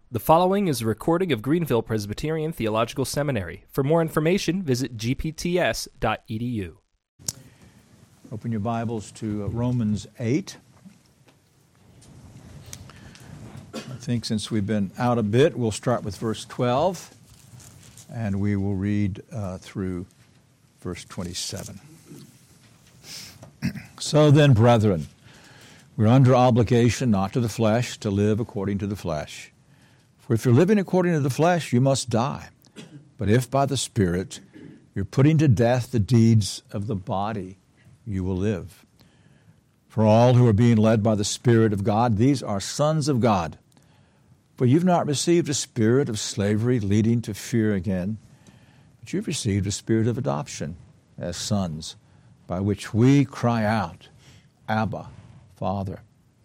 The following is a recording of Greenville Presbyterian Theological Seminary. For more information, visit gpts.edu. Open your Bibles to Romans 8. I think since we've been out a bit, we'll start with verse 12, and we will read through verse 27. So then, brethren, we're under obligation not to the flesh to live according to the flesh. For if you're living according to the flesh, you must die. But if by the Spirit you're putting to death the deeds of the body, you will live. For all who are being led by the Spirit of God, these are sons of God. For you've not received a spirit of slavery leading to fear again, but you've received a spirit of adoption as sons, by which we cry out, Abba, Father.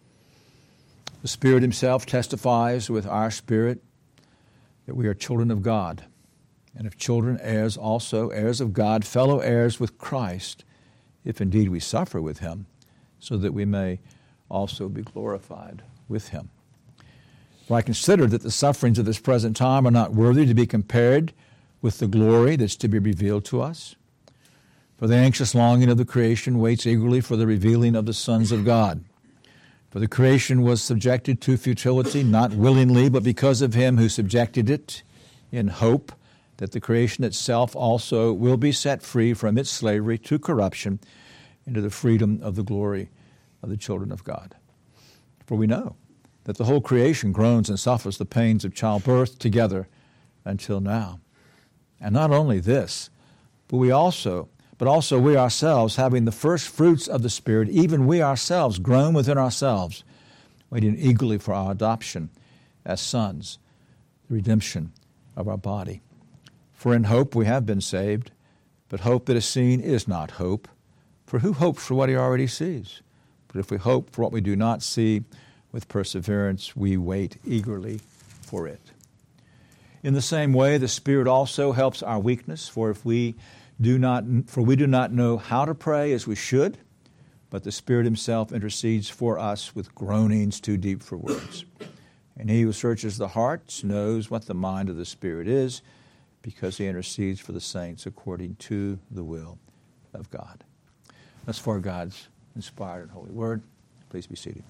The Spirit Himself testifies with our spirit that we are children of God, and if children, heirs also, heirs of God, fellow heirs with Christ, if indeed we suffer with Him, so that we may also be glorified with Him. For I consider that the sufferings of this present time are not worthy to be compared with the glory that's to be revealed to us. For the anxious longing of the creation waits eagerly for the revealing of the sons of God. For the creation was subjected to futility, not willingly, but because of Him who subjected it, in hope that the creation itself also will be set free from its slavery to corruption into the freedom of the glory of the children of God. For we know that the whole creation groans and suffers the pains of childbirth together until now. And not only this, but also we ourselves, having the first fruits of the Spirit, even we ourselves groan within ourselves, waiting eagerly for our adoption as sons, the redemption of our body. For in hope we have been saved, but hope that is seen is not hope. For who hopes for what he already sees? But if we hope for what we do not see, with perseverance we wait eagerly for it. In the same way, the Spirit also helps our weakness, for we do not know how to pray as we should, but the Spirit Himself intercedes for us with groanings too deep for words. And He who searches the hearts knows what the mind of the Spirit is, because He intercedes for the saints according to the will of God. That's for God's inspired and holy word. Please be seated.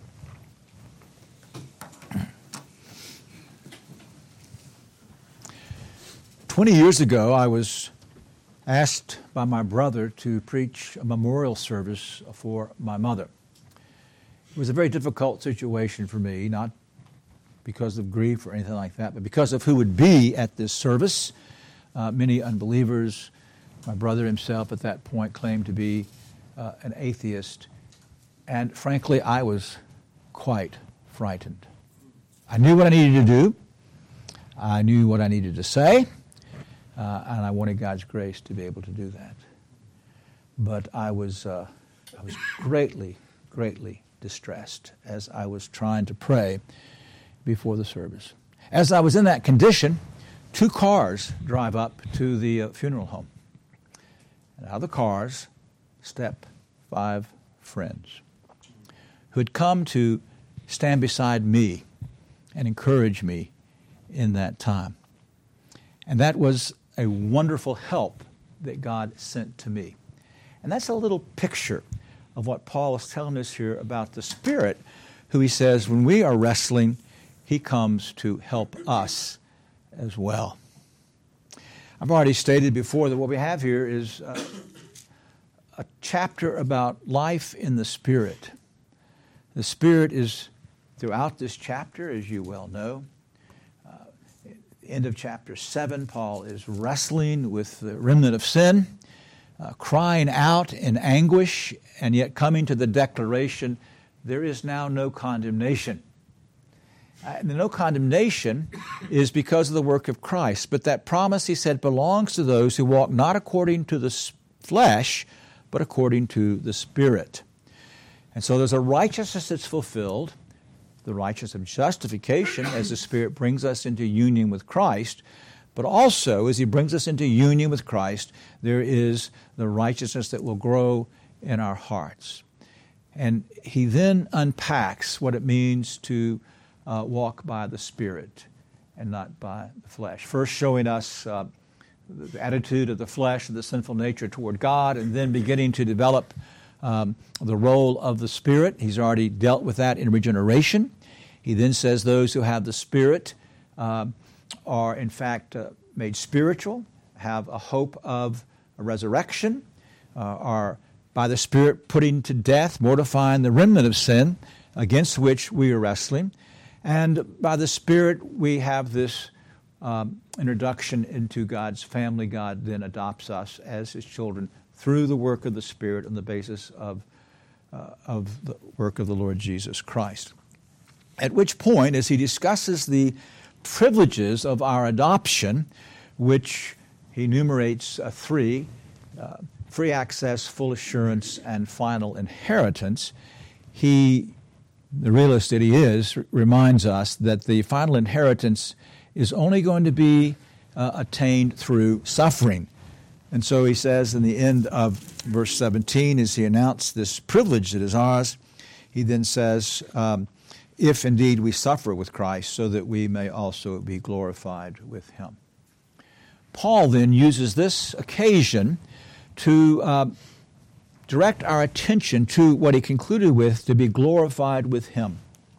"20 years ago, I was asked by my brother to preach a memorial service for my mother. It was a very difficult situation for me, not because of grief or anything like that, but because of who would be at this service. Many unbelievers. My brother himself at that point claimed to be an atheist, and frankly, I was quite frightened. I knew what I needed to do. I knew what I needed to say. And I wanted God's grace to be able to do that. But I was greatly, greatly distressed as I was trying to pray before the service. As I was in that condition, 2 cars drive up to the funeral home. And out of the cars step 5 friends who had come to stand beside me and encourage me in that time. And that was a wonderful help that God sent to me. And that's a little picture of what Paul is telling us here about the Spirit, who he says when we are wrestling, He comes to help us as well. I've already stated before that what we have here is a chapter about life in the Spirit. The Spirit is throughout this chapter, as you well know. End of chapter 7, Paul is wrestling with the remnant of sin, crying out in anguish, and yet coming to the declaration, there is now no condemnation. The no condemnation is because of the work of Christ, but that promise, he said, belongs to those who walk not according to the flesh, but according to the Spirit. And so there's a righteousness that's fulfilled, the righteousness of justification as the Spirit brings us into union with Christ, but also as He brings us into union with Christ, there is the righteousness that will grow in our hearts. And he then unpacks what it means to walk by the Spirit. and not by the flesh. First showing us the attitude of the flesh and the sinful nature toward God, and then beginning to develop the role of the Spirit. He's already dealt with that in regeneration. He then says those who have the Spirit are in fact made spiritual, have a hope of a resurrection, are by the Spirit putting to death, mortifying the remnant of sin against which we are wrestling. And by the Spirit we have this introduction into God's family. God then adopts us as His children through the work of the Spirit on the basis of the work of the Lord Jesus Christ. At which point, as he discusses the privileges of our adoption, which he enumerates three, free access, full assurance, and final inheritance, he, the realist that he is, reminds us that the final inheritance is only going to be attained through suffering. And so he says in the end of verse 17, as he announced this privilege that is ours, he then says, if indeed we suffer with Christ, so that we may also be glorified with Him. Paul then uses this occasion to direct our attention to what he concluded with, to be glorified with Him.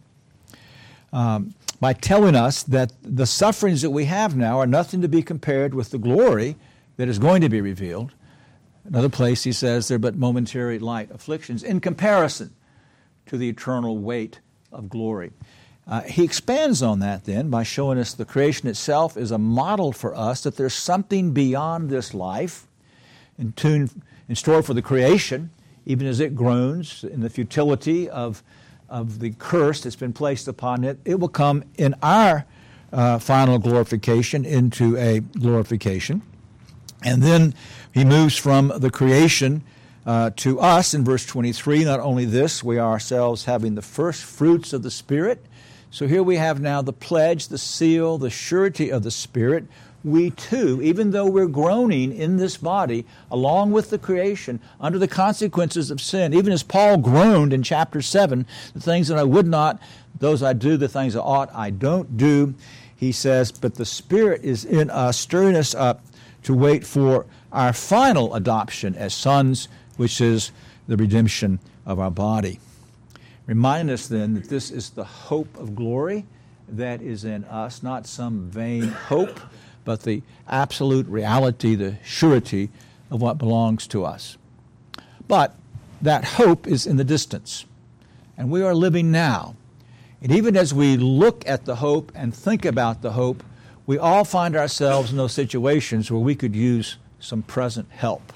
By telling us that the sufferings that we have now are nothing to be compared with the glory that is going to be revealed. Another place he says they're but momentary light afflictions in comparison to the eternal weight of glory. He expands on that then by showing us the creation itself is a model for us that there's something beyond this life in store for the creation, even as it groans in the futility of the curse that's been placed upon it. It will come in our final glorification into a glorification. And then he moves from the creation to us in verse 23. Not only this, we are ourselves having the first fruits of the Spirit. So here we have now the pledge, the seal, the surety of the Spirit. We too, even though we're groaning in this body, along with the creation, under the consequences of sin, even as Paul groaned in chapter 7, the things that I would not, those I do, the things I ought, I don't do. He says, but the Spirit is in us, stirring us up to wait for our final adoption as sons, which is the redemption of our body. Reminding us then that this is the hope of glory that is in us, not some vain hope, but the absolute reality, the surety of what belongs to us. But that hope is in the distance, and we are living now. And even as we look at the hope and think about the hope, we all find ourselves in those situations where we could use some present help.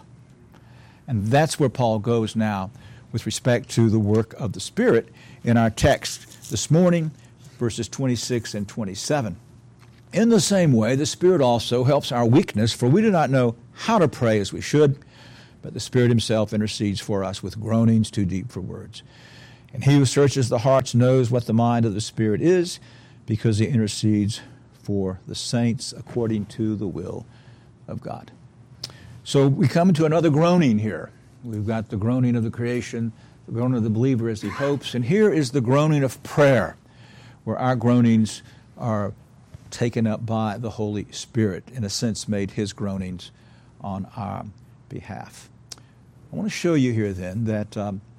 And that's where Paul goes now with respect to the work of the Spirit in our text this morning, verses 26 and 27. In the same way, the Spirit also helps our weakness, for we do not know how to pray as we should, but the Spirit Himself intercedes for us with groanings too deep for words. And He who searches the hearts knows what the mind of the Spirit is, because He intercedes for the saints according to the will of God. So we come to another groaning here. We've got the groaning of the creation, the groaning of the believer as he hopes, and here is the groaning of prayer, where our groanings are taken up by the Holy Spirit, in a sense made His groanings on our behalf. I want to show you here then that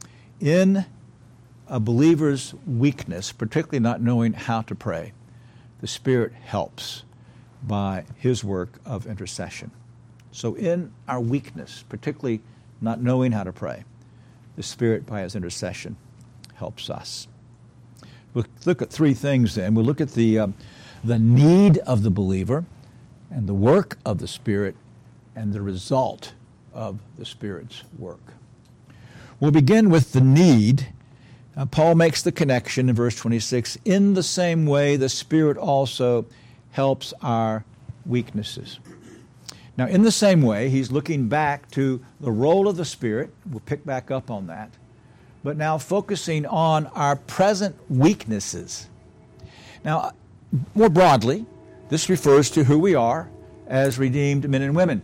in a believer's weakness, particularly not knowing how to pray, the Spirit helps by His work of intercession. So in our weakness, particularly not knowing how to pray, the Spirit by His intercession helps us. We'll look at three things then. We'll look at the need of the believer and the work of the Spirit and the result of the Spirit's work. We'll begin with the need. Paul makes the connection in verse 26. In the same way, the Spirit also helps our weaknesses. Now, in the same way, he's looking back to the role of the Spirit. We'll pick back up on that. But now focusing on our present weaknesses. Now, more broadly, this refers to who we are as redeemed men and women.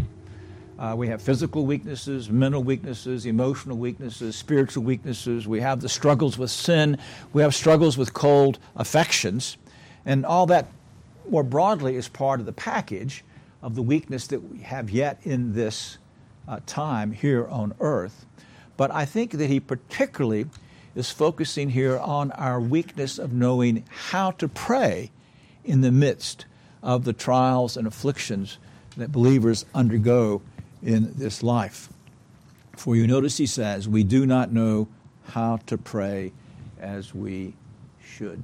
We have physical weaknesses, mental weaknesses, emotional weaknesses, spiritual weaknesses. We have the struggles with sin. We have struggles with cold affections. And all that more broadly is part of the package of the weakness that we have yet in this time here on earth. But I think that he particularly is focusing here on our weakness of knowing how to pray in the midst of the trials and afflictions that believers undergo in this life. For you notice he says, we do not know how to pray as we should.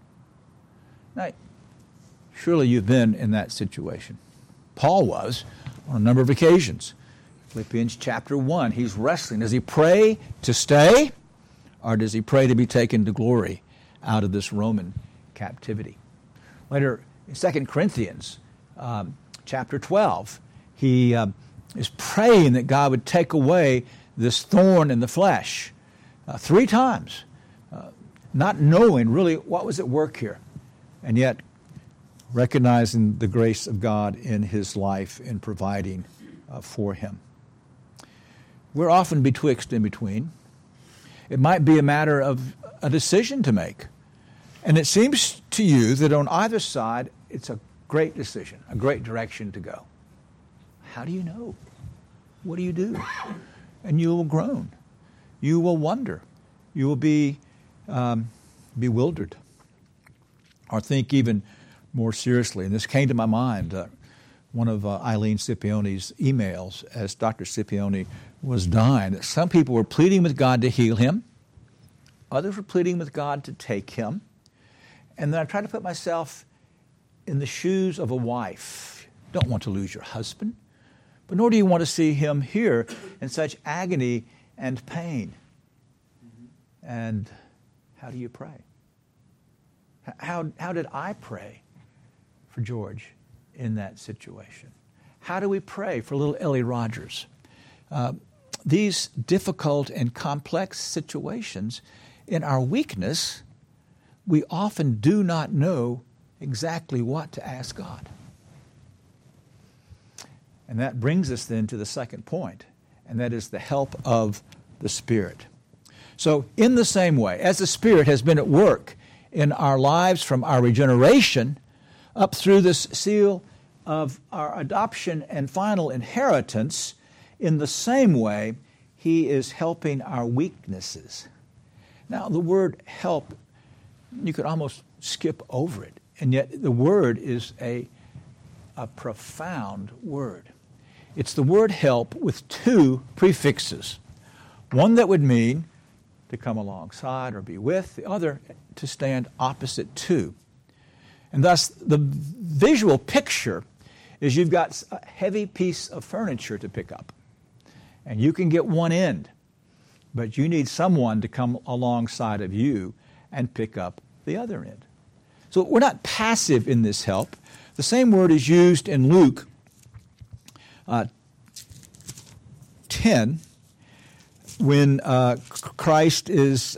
Now, surely you've been in that situation. Paul was on a number of occasions. Philippians chapter 1, he's wrestling. Does he pray to stay, or does he pray to be taken to glory out of this Roman captivity? Later, in 2 Corinthians chapter 12, he is praying that God would take away this thorn in the flesh 3 times, not knowing really what was at work here, and yet recognizing the grace of God in his life in providing for him. We're often betwixt in between. It might be a matter of a decision to make. And it seems to you that on either side, it's a great decision, a great direction to go. How do you know? What do you do? And you will groan. You will wonder. You will be bewildered. Or think even more seriously. And this came to my mind, one of Eileen Scipione's emails as Dr. Scipione was dying, that some people were pleading with God to heal him. Others were pleading with God to take him. And then I tried to put myself in the shoes of a wife. You don't want to lose your husband, but nor do you want to see him here in such agony and pain. And how do you pray? How did I pray for George in that situation? How do we pray for little Ellie Rogers? These difficult and complex situations, in our weakness, we often do not know exactly what to ask God. And that brings us then to the second point, and that is the help of the Spirit. So in the same way, as the Spirit has been at work in our lives from our regeneration up through this seal of our adoption and final inheritance, in the same way, he is helping our weaknesses. Now, the word help, you could almost skip over it, and yet the word is a profound word. It's the word help with 2 prefixes. One that would mean to come alongside or be with, the other to stand opposite to. And thus, the visual picture is you've got a heavy piece of furniture to pick up. And you can get one end, but you need someone to come alongside of you and pick up the other end. So we're not passive in this help. The same word is used in Luke 10 when Christ is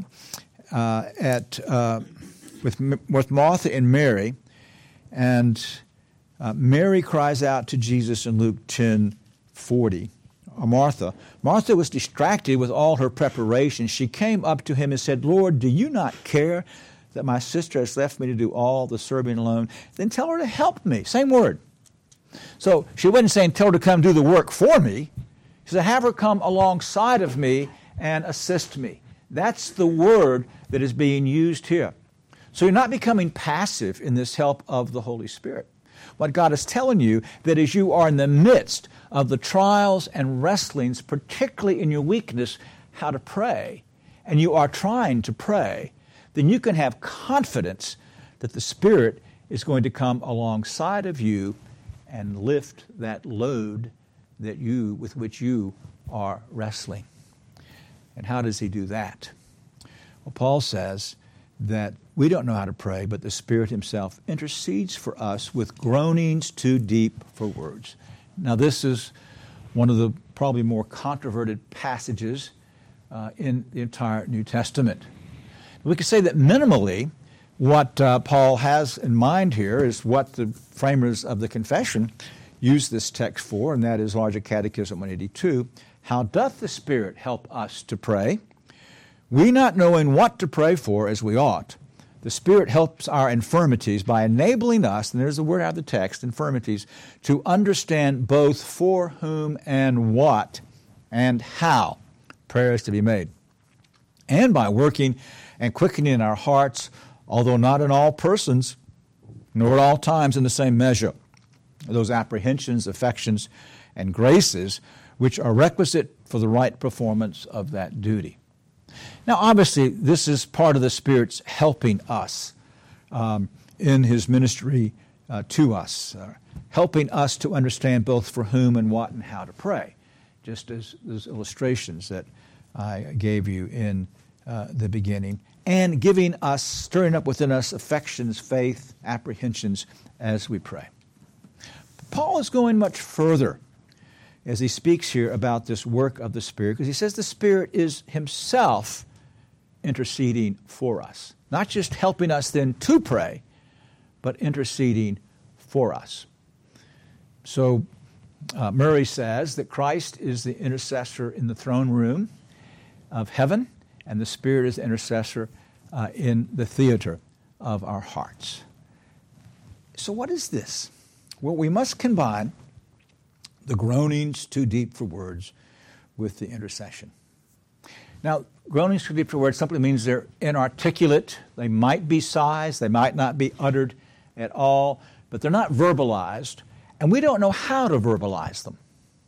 with Martha and Mary, and Mary cries out to Jesus in Luke 10:40. Martha was distracted with all her preparations. She came up to him and said, "Lord, do you not care that my sister has left me to do all the serving alone? Then tell her to help me." Same word. So she wasn't saying, tell her to come do the work for me. She said, have her come alongside of me and assist me. That's the word that is being used here. So you're not becoming passive in this help of the Holy Spirit. What God is telling you, that as you are in the midst of the trials and wrestlings, particularly in your weakness, how to pray, and you are trying to pray, then you can have confidence that the Spirit is going to come alongside of you and lift that load with which you are wrestling. And how does he do that? Well, Paul says that we don't know how to pray, but the Spirit himself intercedes for us with groanings too deep for words. Now, this is one of the probably more controverted passages in the entire New Testament. We could say that minimally, what Paul has in mind here is what the framers of the confession use this text for, and that is Larger Catechism 182. How doth the Spirit help us to pray? We not knowing what to pray for as we ought, The Spirit helps our infirmities by enabling us, and there's the word out of the text, infirmities, to understand both for whom and what and how prayer is to be made. And by working and quickening in our hearts, although not in all persons, nor at all times in the same measure, those apprehensions, affections, and graces which are requisite for the right performance of that duty. Now, obviously, this is part of the Spirit's helping us in His ministry to us, helping us to understand both for whom and what and how to pray, just as those illustrations that I gave you in the beginning, and giving us, stirring up within us affections, faith, apprehensions as we pray. Paul is going much further as he speaks here about this work of the Spirit, because he says the Spirit is Himself interceding for us. Not just helping us then to pray, but interceding for us. So Murray says that Christ is the intercessor in the throne room of heaven, and the Spirit is the intercessor in the theater of our hearts. So what is this? Well, we must combine the groanings too deep for words with the intercession. Now, groanings too deep for words simply means they're inarticulate. They might be sighs. They might not be uttered at all, but they're not verbalized, and we don't know how to verbalize them.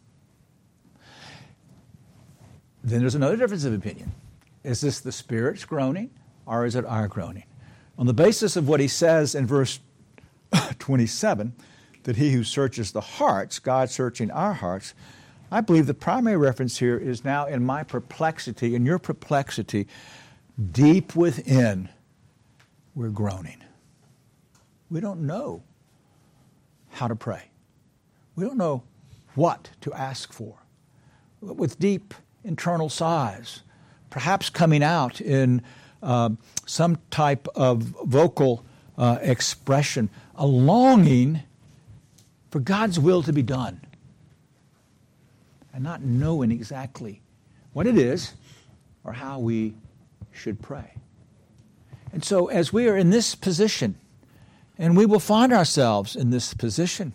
Then there's another difference of opinion. Is this the Spirit's groaning, or is it our groaning? On the basis of what he says in verse 27, that He who searches the hearts, God searching our hearts, I believe the primary reference here is now in my perplexity, in your perplexity, deep within, we're groaning. We don't know how to pray. We don't know what to ask for. With deep internal sighs, perhaps coming out in some type of vocal expression, a longing for God's will to be done, and not knowing exactly what it is or how we should pray. And so as we are in this position, and we will find ourselves in this position,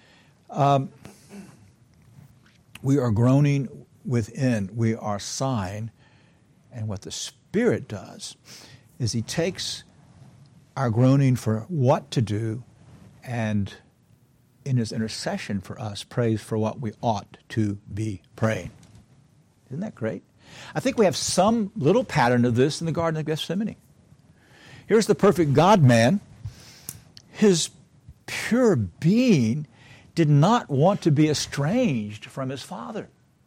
we are groaning within, we are sighing, and what the Spirit does is He takes our groaning for what to do, and in His intercession for us, prays for what we ought to be praying. Isn't that great? I think we have some little pattern of this in the Garden of Gethsemane. Here's the perfect God-man. His pure being did not want to be estranged from His Father.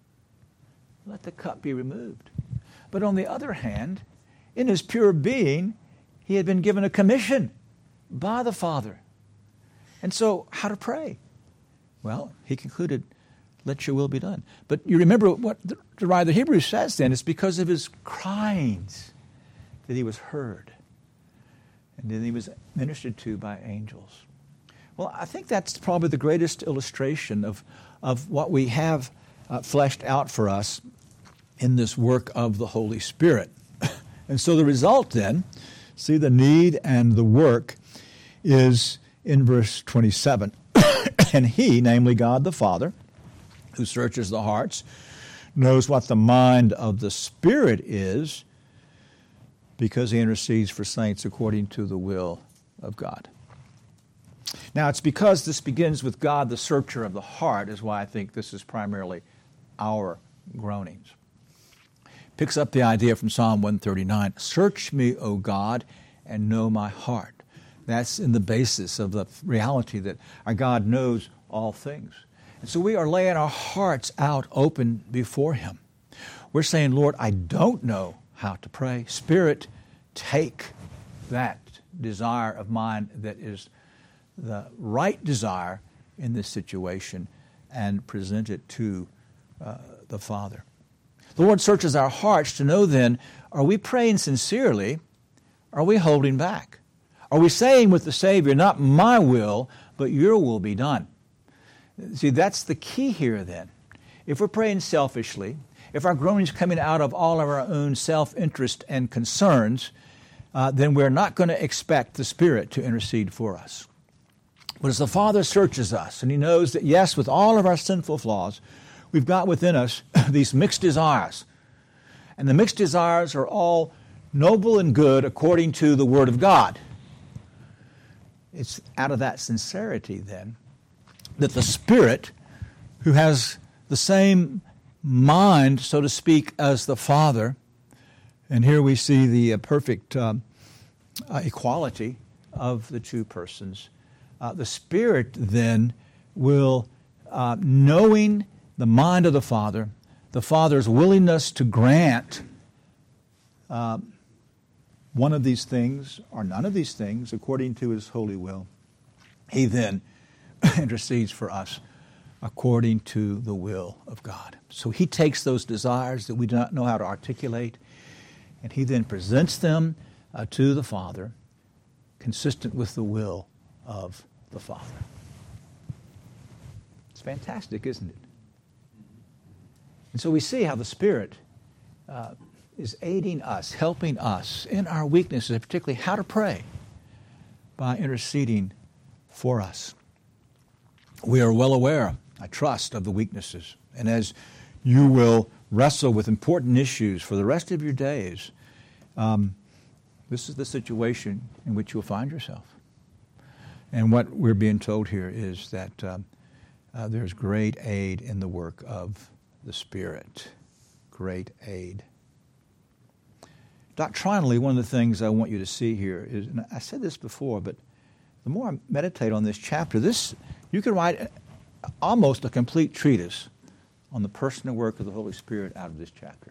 Let the cup be removed. But on the other hand, in His pure being, He had been given a commission by the Father. And so, how to pray? Well, He concluded, let your will be done. But you remember what the writer of Hebrews says then, it's because of His cryings that He was heard. And then He was ministered to by angels. Well, I think that's probably the greatest illustration of what we have fleshed out for us in this work of the Holy Spirit. And so the result then, see, the need and the work is in verse 27. And He, namely God the Father, who searches the hearts, knows what the mind of the Spirit is, because He intercedes for saints according to the will of God. Now, it's because this begins with God, the searcher of the heart, is why I think this is primarily our groanings. Picks up the idea from Psalm 139, search me, O God, and know my heart. That's in the basis of the reality that our God knows all things. And so we are laying our hearts out open before Him. We're saying, Lord, I don't know how to pray. Spirit, take that desire of mine that is the right desire in this situation and present it to the Father. The Lord searches our hearts to know then, are we praying sincerely? Are we holding back? Are we saying with the Savior, not my will, but your will be done? See, that's the key here then. If we're praying selfishly, if our groaning is coming out of all of our own self-interest and concerns, then we're not going to expect the Spirit to intercede for us. But as the Father searches us, and He knows that, yes, with all of our sinful flaws, we've got within us these mixed desires. And the mixed desires are all noble and good according to the Word of God. It's out of that sincerity, then, that the Spirit, who has the same mind, so to speak, as the Father, and here we see the perfect equality of the two persons, the Spirit then will, knowing the mind of the Father's willingness to grant one of these things or none of these things according to His holy will, He then intercedes for us according to the will of God. So He takes those desires that we do not know how to articulate, and He then presents them to the Father, consistent with the will of the Father. It's fantastic, isn't it? And so we see how the Spirit is aiding us, helping us in our weaknesses, particularly how to pray, by interceding for us. We are well aware, I trust, of the weaknesses. And as you will wrestle with important issues for the rest of your days, this is the situation in which you'll find yourself. And what we're being told here is that there's great aid in the work of the Spirit. Great aid. Doctrinally, one of the things I want you to see here is, and I said this before, but the more I meditate on this chapter, you could write almost a complete treatise on the person and work of the Holy Spirit out of this chapter.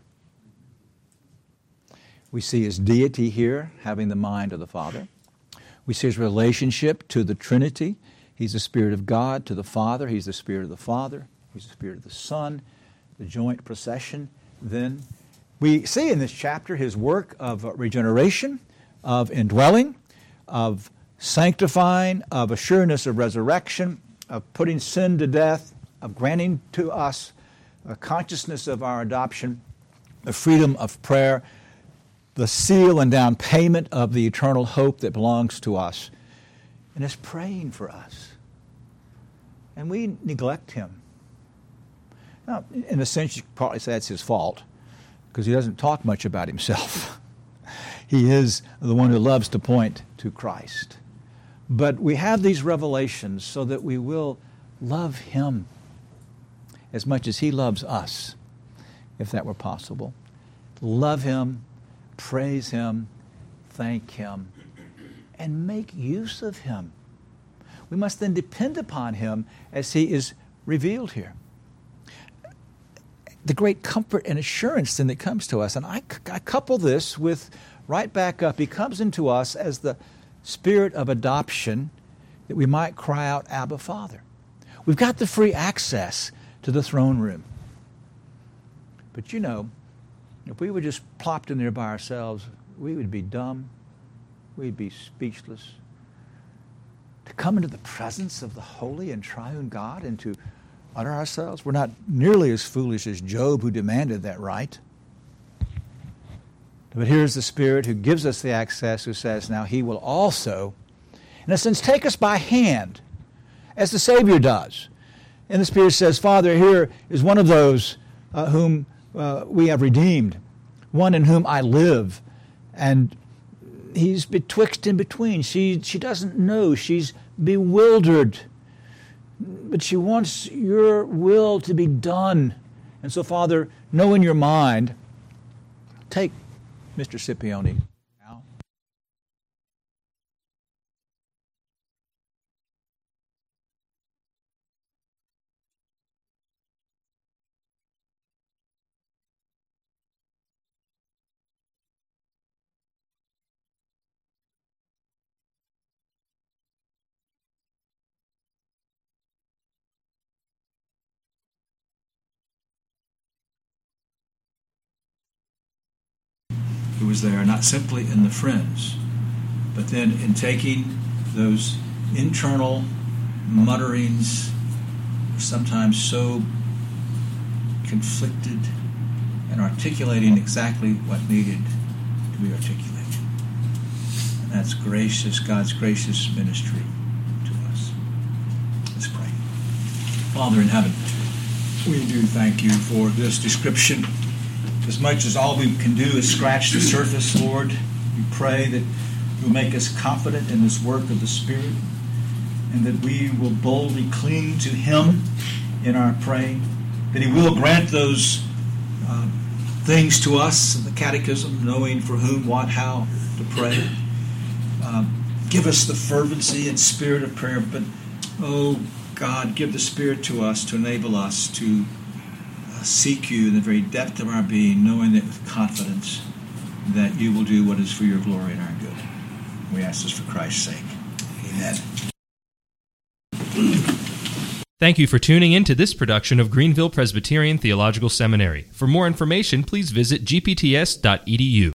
We see His deity here, having the mind of the Father. We see His relationship to the Trinity. He's the Spirit of God. To the Father, He's the Spirit of the Father. He's the Spirit of the Son. The joint procession. Then we see in this chapter His work of regeneration, of indwelling, of sanctifying, of assuredness of resurrection, of putting sin to death, of granting to us a consciousness of our adoption, the freedom of prayer, the seal and down payment of the eternal hope that belongs to us, and is praying for us. And we neglect Him. Now, in a sense, you could probably say that's His fault, because He doesn't talk much about Himself. He is the one who loves to point to Christ. But we have these revelations so that we will love Him as much as He loves us, if that were possible. Love Him, praise Him, thank Him, and make use of Him. We must then depend upon Him as He is revealed here. The great comfort and assurance then that comes to us, and I couple this with, right back up, He comes into us as the Spirit of adoption, that we might cry out, Abba, Father. We've got the free access to the throne room. But you know, if we were just plopped in there by ourselves, we would be dumb. We'd be speechless. To come into the presence of the holy and triune God and to utter ourselves, we're not nearly as foolish as Job, who demanded that right. But here's the Spirit who gives us the access, who says now He will also, in a sense, take us by hand, as the Savior does. And the Spirit says, Father, here is one of those whom we have redeemed, one in whom I live. And he's betwixt and between. She doesn't know. She's bewildered. But she wants your will to be done. And so, Father, know in your mind, take Mr. Scipione now. Who was there not simply in the friends, but then in taking those internal mutterings, sometimes so conflicted, and articulating exactly what needed to be articulated. That's gracious, God's gracious ministry to us. Let's pray. Father in heaven, we do thank you for this description. As much as all we can do is scratch the surface, Lord, we pray that you'll make us confident in this work of the Spirit, and that we will boldly cling to him in our praying, that he will grant those things to us in the catechism, knowing for whom, what, how to pray. Give us the fervency and spirit of prayer, but, oh God, give the Spirit to us to enable us to seek you in the very depth of our being, knowing that with confidence that you will do what is for your glory and our good. We ask this for Christ's sake. Amen. Thank you for tuning in to this production of Greenville Presbyterian Theological Seminary. For more information, please visit gpts.edu.